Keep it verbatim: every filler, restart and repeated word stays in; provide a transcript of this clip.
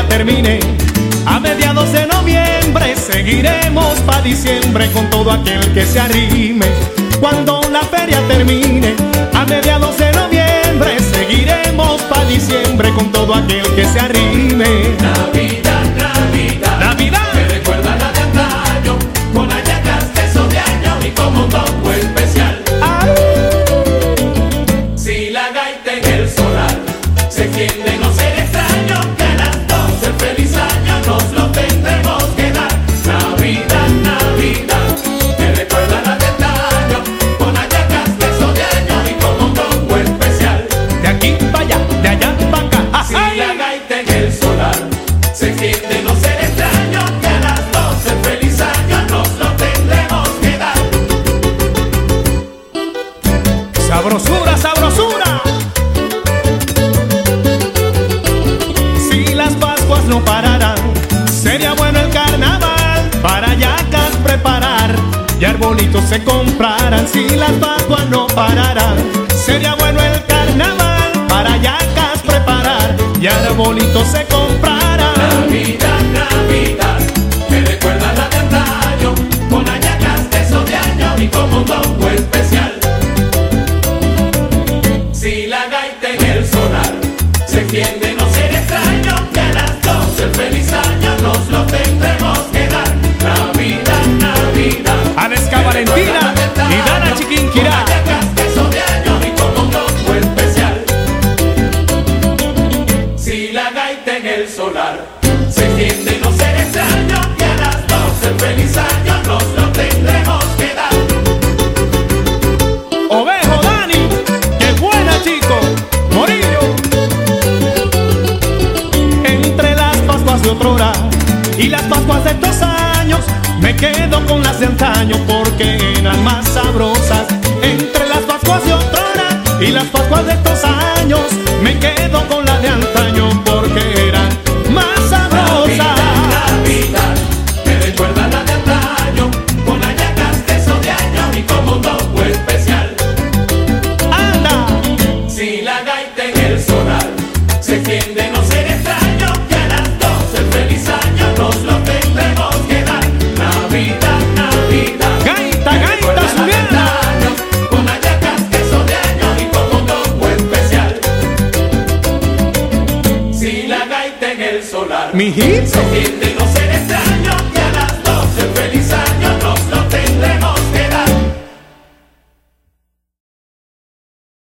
feria termine, a mediados de noviembre seguiremos pa' diciembre con todo aquel que se arrime. Cuando la feria termine, a mediados de noviembre seguiremos pa' diciembre con todo aquel que se arrime. Navidad, Navidad, Navidad, me recuerda la de antaño, con hallacas, queso de año y como un tombo especial. ay, Si la gaita en el solar se extiende, no será extraño que a las doce el feliz año nos lo tendremos que dar. Navidad, Navidad, me recuerda la de antaño, con hallacas, queso de año y como un tombo especial. de aquí pa' allá, de allá pa' acá. Ah, Si ay. la gaita en el solar se extiende, no será extraño que a las doce el feliz año nos lo tendremos que dar. Sabrosura, sabrosura. Si las Pascuas no pararan, sería bueno el carnaval para hallacas preparar y arbolitos se compraran. Si las Pascuas no pararan, sería bueno el carnaval para hallacas preparar y arbolitos se compraran. Navidad, Navidad, me recuerda la de antaño, con hallacas, queso de año y como un tombo especial. Si la gaita en el solar se extiende, no será extraño que a las doce el feliz año nos lo tendremos que dar. Navidad, Navidad, Anesca Valentina y Dana Chiquinquirá. con hallacas, queso de año y como un tombo especial. Si la gaita en el solar se extiende, no será extraño que a las doce el feliz año nos lo tendremos que dar. Ovejo Dani, qué buena chico, Morillo. Entre las Pascuas de otrora y las Pascuas de estos años, me quedo con las de antaño porque eran más sabrosas. Entre las Pascuas de otrora y las Pascuas de estos años, me quedo con las de antaño porque eran más sabrosas. Navidad, me recuerda la de antaño, con hallacas, queso de año y como un tombo especial. Anda, Si la gaita en el solar se extiende, no será extraño que a las doce el feliz año nos lo tendremos que dar. Navidad, Navidad, gaita, me gaita recuerda la de subiendo. antaño, con hallacas, queso de año y como un tombo especial. Si la gaita en el solar Mijito. se extiende,